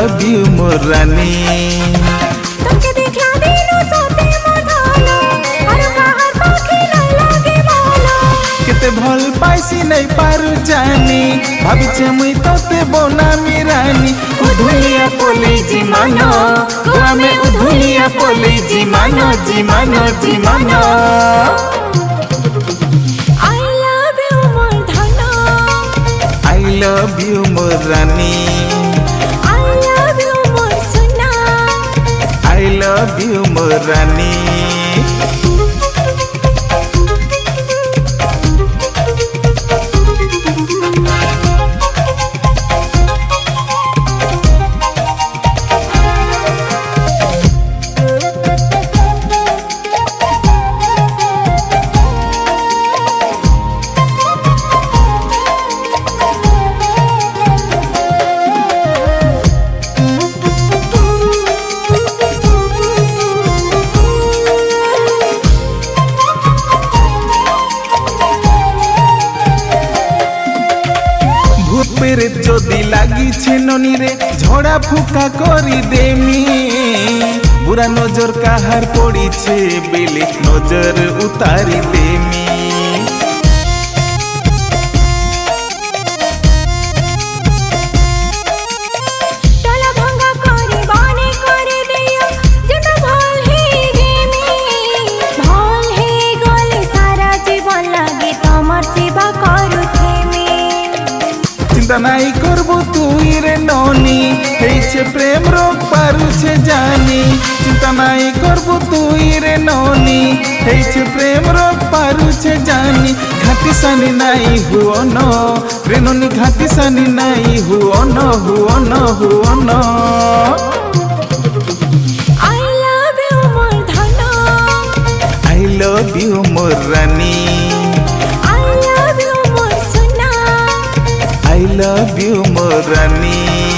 Love you more रानी। तुमके देखला दिनो सोते मोर धानो आरो काहर पाखे न लागे भालो। केते भल पाइसी नहीं पारु जानी भाबिछे मुई तोते बनामी रानी। उधुलिया पोली जी मानो गोवा में उधुलिया पोली जी मानो जी मानो जी मानो। I love you more Rani. I love you more Sona. I love you मोर रानी। पेरे जदि लागी छे ननी रे झड़ा फुका करी देमी। बुरा नजर काहार पड़ी छे बेले नजर उतारी देमी। टला भंगा करी बाने करे दियो जत भल हे गेमी। भल हे गले सारा जीवन लागे तमर सेवा करू थेमी। चिंता नहीं करबो तुई रे ननी हेइछे प्रेम रोग पारुछे जानी। चिंता नहीं करबो तुई रे ननी हेइछे प्रेम रोग पारुछे जानी। घाटी सानी नहीं हुओ न रे ननी घाटी सानी नहीं हुओ न हुओ न हुओ न। I love you मोर धनो। I love you more Rani. I love you more Sona. I love you मोर रानी।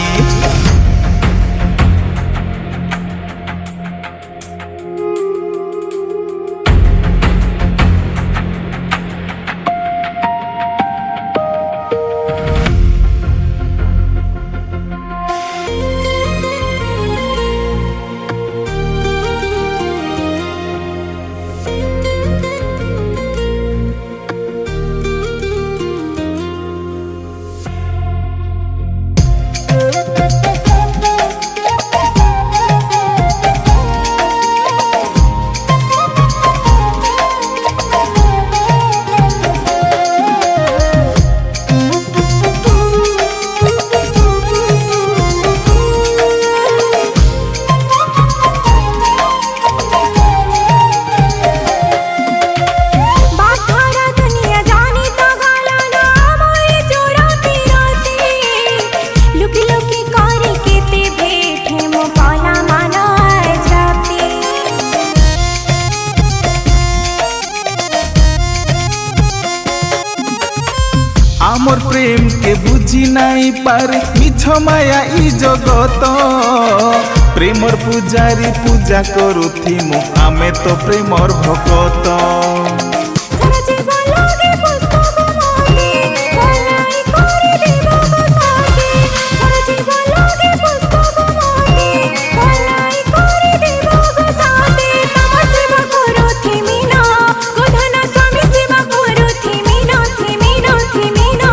आमर प्रेम के बुझी नहीं पारे मिछ माया ई जगत। प्रेमर पूजारी पूजा करुथिमु आमे तो प्रेमर भगत। सारा जीवन लागे पुस्तक मागे भलाई करे देबो साथे। सारा जीवन लागे पुस्तक मागे भलाई करे देबो साथे। तमर सेवा करू थिमी ना गोधन स्वामी सेवा करू थिमी ना थिमी ना थिमी ना।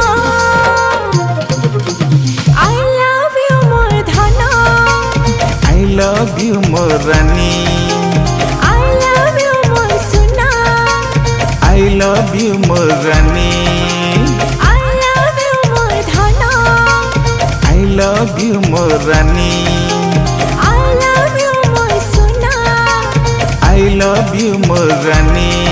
I love you मोर धनो। I love you more Rani. I love you more Sona. I love you more Rani. I love you मोर धनो। I love you more Rani. I love you more Sona. I love you more Rani.